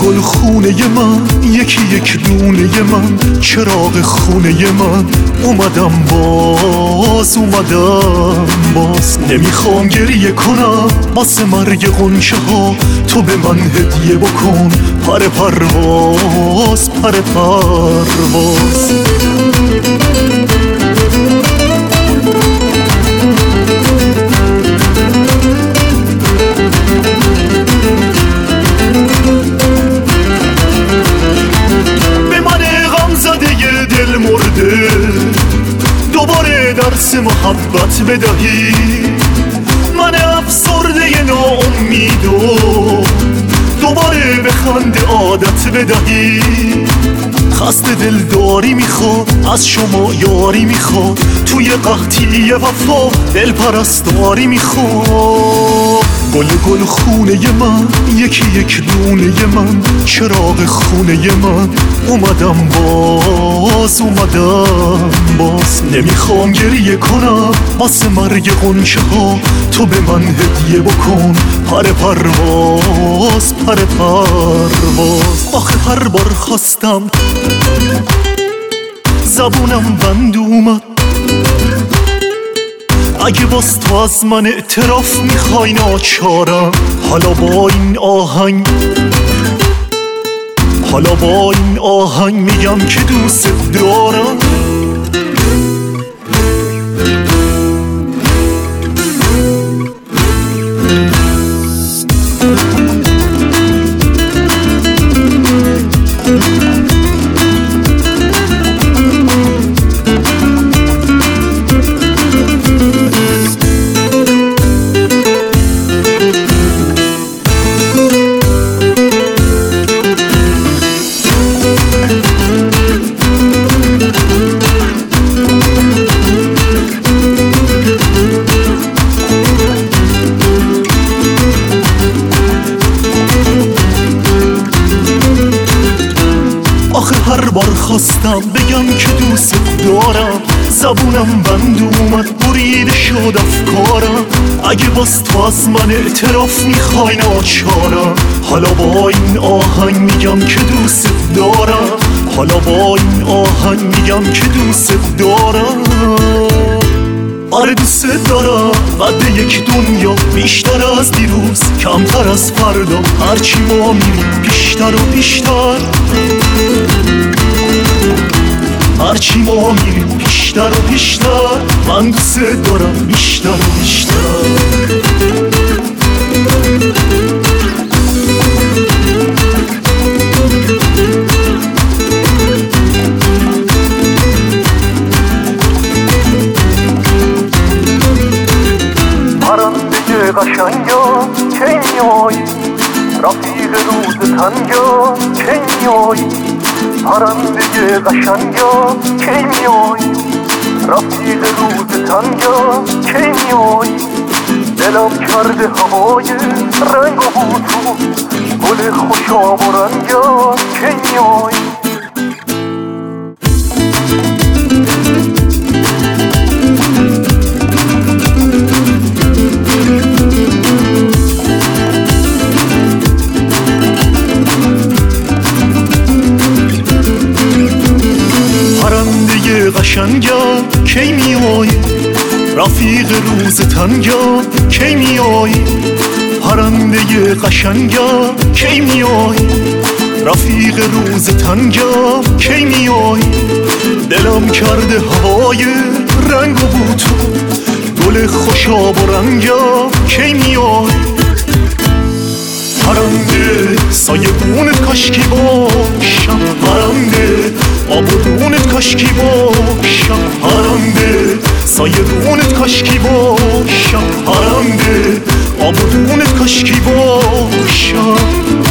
گل خونه من، یکی یک دونه من، چراغ خونه من. اومدم باز نمیخوام گریه کنم واسه مرگ غنچه ها. تو به من هدیه بکن پر پرواز. به من غم زده دل مرده دوباره درس محبت بدهی. من افسرده ناامیدو دوباره به خنده عادت بدهی. خسته دل داری میخواد از شما یاری میخواد، توی قحطی وفا دل پرستاری میخواد. گل خونه من، یکی یک دونه من، چراغ خونه من. اومدم باز نمیخوام گریه کنم واسه مرگ غنچه ها. تو به من هدیه بکن پر پرواز. آخه هر بار خواستم زبونم بند اومد. اگه باز تو از من اعتراف میخوای ناچارم. حالا با این آهنگ میگم که دوست دارم. آخه هر بار خواستم بگم که دوست دارم، زبونم بند اومد بریده شد افکارم. اگه باز تو از من اعتراف میخوای ناچارم. حالا با این آهنگ میگم که دوست دارم. آره دوست دارم. قد یک دنیا بیشتر از دیروز، کمتر از فردا. هرچی ما میریم بیشتر و بیشتر، هرچی ما میریم بیشتر و بیشتر. من دوست دارم بیشتر و بیشتر. پرنده قشنگا کی میایی، رفیق روز تنگا کی میایی. پرنده قشنگا کی میایی، رفیق روز تنگا کی میایی. دلم کرده هوای رنگ و بوتو، گل خوشاب و رنگا کی میایی. قشنگا کی میایی، رفیق روز تنگا کی میایی. پرنده قشنگا کی میایی، رفیق روز تنگا کی میایی. دلم کرده هوای رنگ و بوتو، گل خوشاب و رنگا کی میایی. پرنده سایبونت کاشکی باشم، پرنده آبادونت کاشکی باشم. پرنده سایبونت کاشکی باشم، پرنده آبادونت کاشکی باشم.